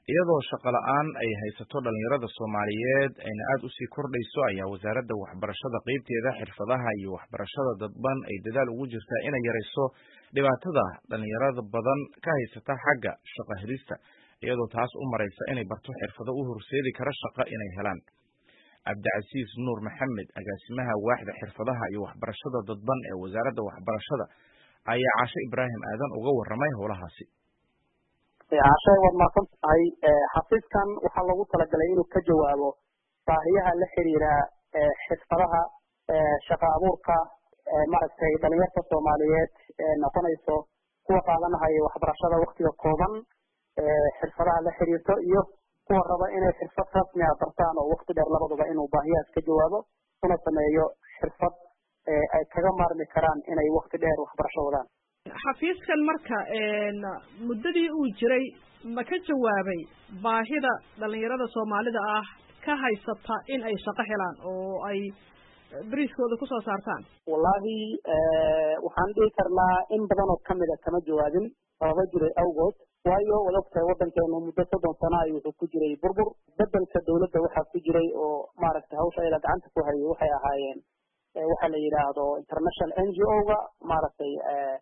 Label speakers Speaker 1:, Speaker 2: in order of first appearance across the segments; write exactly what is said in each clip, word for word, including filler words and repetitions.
Speaker 1: iyadoo shaqo la'aan ay haysato dhalinyarada Soomaaliyeed ayna aad u sii kordhayso ayaa wasaaradda waxbarashada qaybteeda xirfadaha iyo waxbarashada dadban ay dadaal ugu jirtaa inay yareyso dhibaatada dhalinyarada badan ka haysata xagga shaqo helista iyadoo taas u maraysa inay barto xirfado u horseedi kara shaqo inay helaan. Cabdicasiis Nuur Maxamed agaasimaha waaxda xirfadaha iyo waxbarashada dadban ee wasaaradda waxbarashada ayaa Caashe Ibraahim Aadan uga warramay howlahaasi.
Speaker 2: Caashe waad mahadsan tahay. Xafiiskan waxaa loogu talagalay inuu ka jawaabo baahiyaha la xiriira xirfadaha shaqo abuurka maaragtay dhalinyarada Soomaaliyeed ee noqonayso kuwa qaadanaya waxbarashada waqtiga kooban xirfadaha la xiriirto iyo kuwa raba inay xirfad rasmi ah bartaan oo waqti dheer labaduba inuu baahiyahaas ka jawaabo una sameeyo xirfad ay kaga maarmi karaan inay waqti dheer waxbarasho wadaan.
Speaker 3: xafiiskan marka muddadii uu jiray ma ka jawaabay baahida dhalinyarada Soomaalida ah ka haysata in ay shaqo helaan oo ay bariiskooda ku soo saartaan?
Speaker 2: Wallahi waxaan dhihi karnaa in badan oo kamid ah kama jawaabin sababa jiray awgood waayo wadagta wadankeenu muddo soddon sano ayuu wuxuu ku jiray burbur bedelka dawladda waxaa ku jiray oo maaragtay hawsha ayada gacanta ku hayay waxay ahaayeen waxa la yiraahdo international N G O-ga maaragtay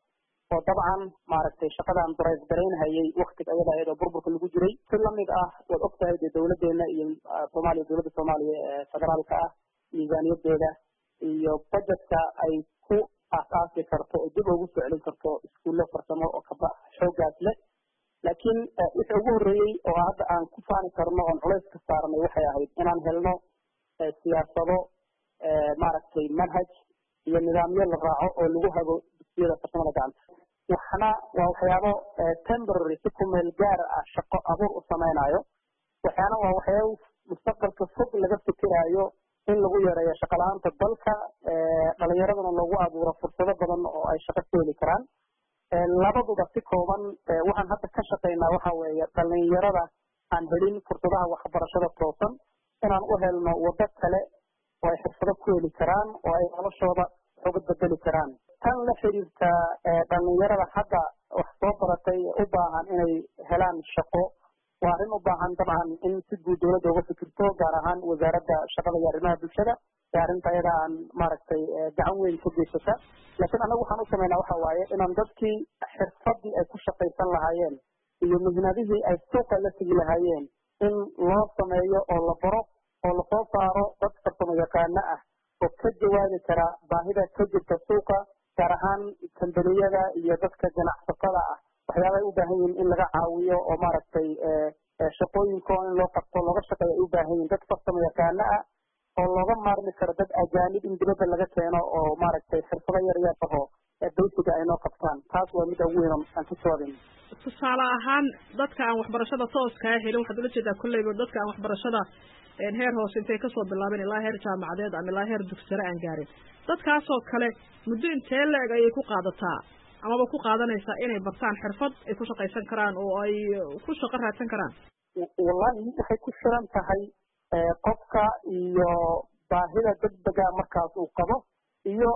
Speaker 2: oo dabcan maaragtay shaqadan darays gareynayay waqtiga ayada ayada burburka lagu jiray si lamid ah wad ogtahay dawladeena iyo Soomaaliya dawladda Soomaaliya ee federaalka ah miisaaniyadeeda iyo budgetka ay ku asaasi karto oo dib ugu soo celin karto iskuulo farsamo oo ka bax xoogaas leh laakiin wixii ugu horeeyay oo hadda aan ku faani karno oo culays ka saarnay waxay ahayd inaan helno siyaasado maaragtay manhaj iyo nidaamyo la raaco oo lagu hago dugsiyada farsamada gacanta waxna waa waxyaabo temporary si ku meel gaar ah shaqo abuur u samaynayo waxaana waa waxyaabo mustaqbalka fog laga fikiraayo in lagu yareeyo shaqo la'aanta dalka dhalinyaradana lagu abuuro fursado badan oo ay shaqo ka heli karaan labaduba si kooban waxaan hadda ka shaqaynaa waxa weeye dhalinyarada aan helin fursadaha waxbarashada toosan inaan u helno waddo kale oo ay xirfado ku heli karaan oo ay noloshooda uga bedeli karaan tan la xiriirta dhalinyarada hadda wax soo baratay u baahan inay helaan shaqo waa arrin u baahan dabcan in si guud dawladda uga fikirto gaar ahaan wasaaradda shaqada iyo arrimaha bulshada ee arrinta iyada aan maaragtay gacan weyn ka geysata laakiin anagu waxaan u sameynaa waxa waaye inaan dadkii xirfadii ay ku shaqaysan lahaayeen iyo muhiimadihii ay suuqa la tegi lahaayeen in loo sameeyo oo la baro oo lasoo saaro dad farsamo yaqaano ah oo ka jawaabi kara baahida ka jirta suuqa gaar ahaan kambaniyada iyo dadka ganacsatada ah waxyaabay u baahan yihiin in laga caawiyo oo maaragtay shaqooyinka in loo qabto looga shaqeeyo ay u baahan yihiin dad farsamo yaqaano ah oo looga maarmi karo dad ajaanib in dibadda laga keeno oo maaragtay xirfado yar yar taho basiga ay noo qabtaan taas waa mid ugu weyn aan ku jawaabin.
Speaker 3: tusaale ahaan dadka aan waxbarashada tooska ah helin waxaad ula jeedaa kolleyba dadka aan waxbarashada heer hoose intay kasoo bilaabeen ilaa heer jaamacadeed ama ilaa heer dugsi sare aan gaarin dadkaasoo kale muddo intee la-eg ayay ku qaadataa amaba ku qaadanaysaa inay bartaan xirfad ay ku shaqaysan karaan oo ay ku shaqo raadsan karaan?
Speaker 2: wallahi waxay ku xiran tahay qofka iyo baahida degdega markaas uu qabo iyo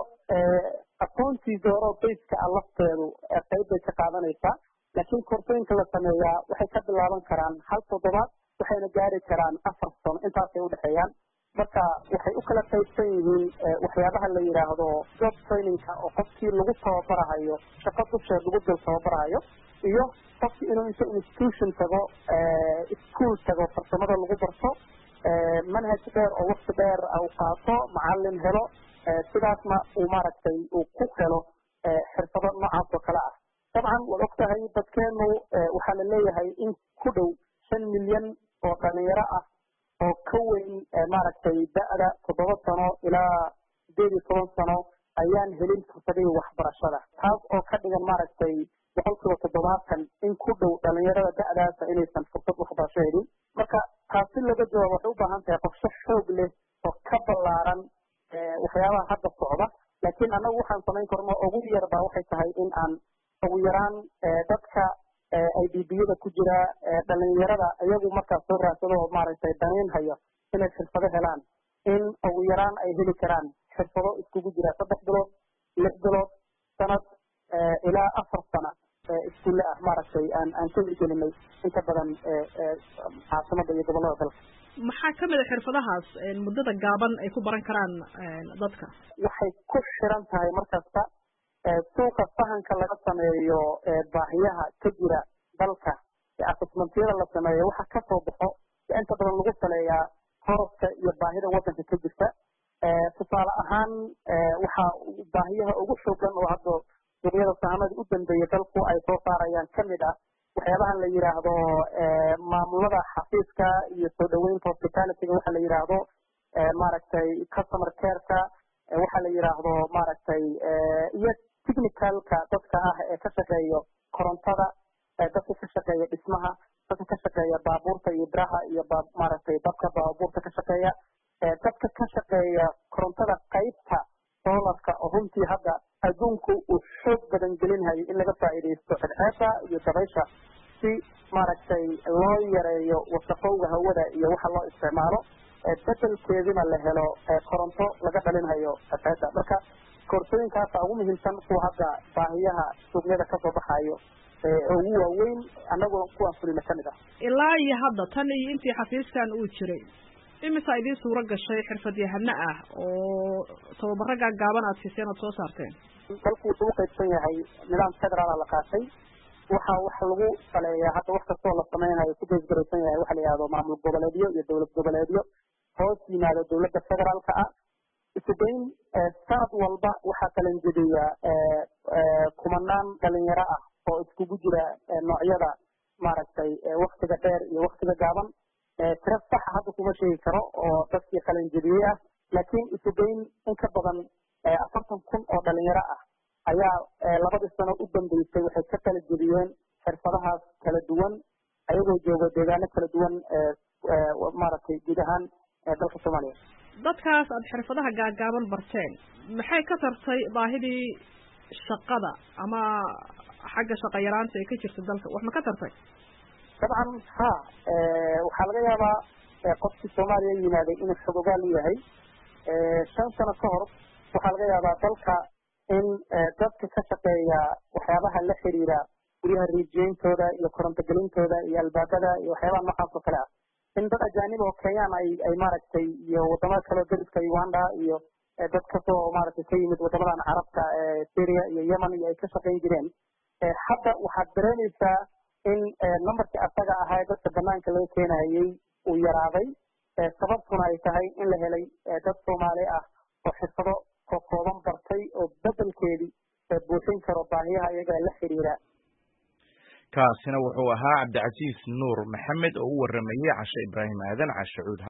Speaker 2: aqoontiisa hore bayska ah lafteedu qayb bay ka qaadanaysaa laakiin koorsooyinka la sameeyaa waxay ka bilaaban karaan hal toddobaad waxayna gaari karaan afar sano intaasay udhexeeyaan marka waxay u kala qaybsan yihiin waxyaabaha la yidhaahdo job trainingka oo qofkii lagu tababarahayo shaqo dusheed lagu dul tababarahayo iyo qofkii inuu inta institution tago school tago farsamada lagu barto manhaj dheer oo waqti dheer u qaato macalin helo sidaasna uu maaragtay uu ku helo xirfado noocaas oo kale ah dabcan waad ogtahay dadkeenu waxaa la leeyahay in ku dhow shan milyan oo dhalinyaro ah oo ka weyn maaragtay da'da toddoba sano ilaa sideed iyo toban sano ayaan helin fursadihii waxbarashada taas oo ka dhigan maaragtay boqolkiiba toddobaatan in ku dhow dhalinyarada da'daasa inaysan fursad waxbarasho helin marka taasi laga jawaabo waxay u baahan tahay qorshe xoog leh oo ka ballaaran waxyaabaha hadda socda laakiin annagu waxaan samayn karno ugu yar baa waxay tahay in aan ugu yaraan dadka ay dbiyada ku jira dhalinyarada iyagu markaas soo raadsado oo maaragtay danayn hayo inay xirfado helaan in ugu yaraan ay heli karaan xirfado iskugu jira saddex bilood lix bilood sanad ilaa afar sana iskuulle ah maaragtay aan aan ka hirgelinay inta badan caasimada iyo gobollada dalka.
Speaker 3: maxaa kamid a xirfadahaas muddada gaaban ay ku baran karaan dadka?
Speaker 2: waxay ku xiran tahay markasta suuqa fahanka laga sameeyo baahiyaha ka jira dalka assessmentiyada la sameeyo waxa kasoo baxo inta badan lagu saleeyaa kororka iyo baahida wadanka ka jirta. tusaale ahaan waxa baahiyaha ugu xoogan oo hadda suuqyada sahamada u dambeeya dalku ay soo saarayaan kamid ah waxyaabahan la yiraahdo maamulada xafiiska iyo soo dhaweynta hospitalityga waxa la yiraahdo maaragtay customer care-ka waxa la yiraahdo maaragtay iyo technicalka dadka ah ee ka shaqeeya korontada dadka ka shaqeeya dhismaha dadka ka shaqeeya baabuurta iyo biraha iyo maaragtay dadka baabuurta ka shaqeeya dadka ka shaqeeya korontada qaybta solarka oo runtii hadda adduunku uu xoog badan gelinhayo in laga faa'iidaysto xidhxeedda iyo dabaysha si maaragtay loo yareeyo wasaqowga hawada iyo waxa loo isticmaalo bedelkeedina la helo koronto laga dhalinhayo xidhxeedda. marka koorsooyinkaasa ugu muhiimsan kuwa hadda baahiyaha suuqyada kasoo baxayo ugu waaweyn annaguna kuwaan fulina kamid ah.
Speaker 3: ilaa iyo hadda tan iyo intii xafiiskan uu jiray imisa idiin suuro gashay xirfadyahano ah oo tababaro gaagaaban aad siiseen ood soo saarteen?
Speaker 2: dalku wuxuu u qaybsan yahay nidaam federaala la qaatay waxa wax lagu saleeyaa hadda wax kastoo la samaynayo ku geesgaraysan yahay waxa la yihahdo maamul goboleedyo iyo dowlad goboleedyo hoos yimaado dowladda federaalka ah. isudayn sanad walba waxaa qalanjediya kumanaan dhalinyaro ah oo iskugu jira noocyada maaragtay waktiga dheer iyo waktiga gaaban. tira saxa hadda kuma sheegi karo oo dadkii qalanjediyey ah laakiin isudayn in ka badan afartan kun oo dhalinyaro ah ayaa labadii sano u dambeysay waxay ka kala jediyeen xirfadahaas kala duwan ayagoo jooga deegaano kala duwan maaragtay guud ahaan dalka soomaaliya.
Speaker 3: dadkaas aad xirfadaha gaagaaban barteen maxay ka tartay baahidii shaqada ama xagga shaqo yaraanta ee ka jirta dalka wax ma ka tartay?
Speaker 2: dabcan ha waxaa laga yaabaa qofkii soomaaliya yimaaday inuu xogogaal u yahay. shan sano ka hor waxaa laga yaabaa dalka in dadka ka shaqeeya waxyaabaha la xiriira guryaha riijiyeyntooda iyo koronto gelintooda iyo albaabada iyo waxyaabaha noocaas oo kale ah in dad ajaanib oo kenyaan ay ay maaragtay iyo wadamada kaleo dariska uganda iyo dad kasoo maaragtay ka yimid wadamadan carabta syria iyo yemen iyo ay ka shaqayn jireen. hadda waxaad dareemaysaa in numberkii asaga ahaa dadka banaanka laga keenahayey uu yaraaday sababtuna ay tahay in la helay dad soomaali ah oo xirfado kokooban bartay oo bedelkeedii buuxin karo baahiyaha iyaga la xiriira.
Speaker 1: kaasina wuxuu ahaa cabdicasiis nuur maxamed oo u waramayey cashe ibraahim aadan cashe cuud.